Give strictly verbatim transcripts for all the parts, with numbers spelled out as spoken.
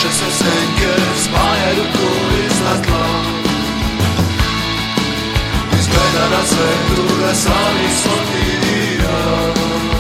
naše se senke spajaju tu iznad tla. Izgleda na svetu da sami smo ti i ja.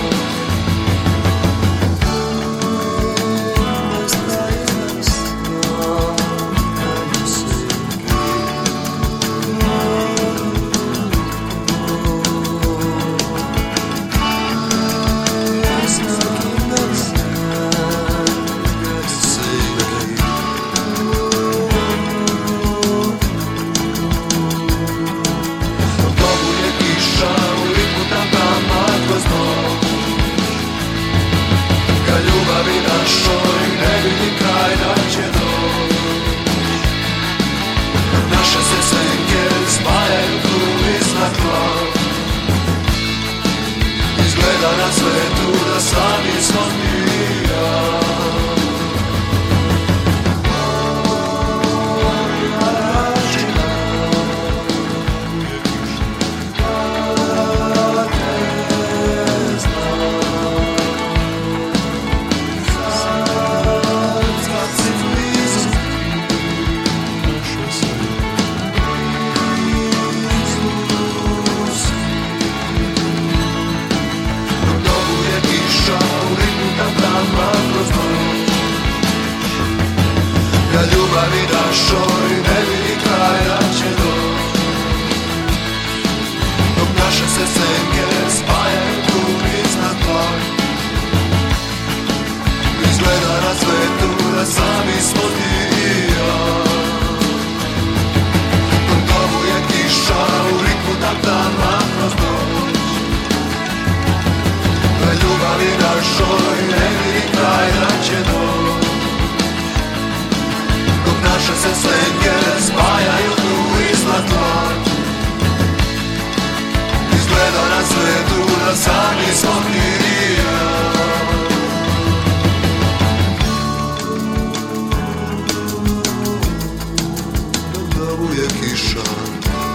Ljubavi našoj ne vidi kraj da će doći. Naše se senke spajaju tu iznad tla. Izgleda na svetu da sami smo ti i ja. Ljubavi našoj ne vidi kraj da će doći. Dok naše se senke spajaju tu iznad tla. Izgleda na svetu da sami smo ti i ja. Dok dovuje kiša u ritmu tam-tama kroz noć. Ljubavi našoj ne vidi kraj da će doći. Naše se senke spajaju tu iznad tla. Izgleda na svetu da sami smo ti i ja. Dok dovuje kiša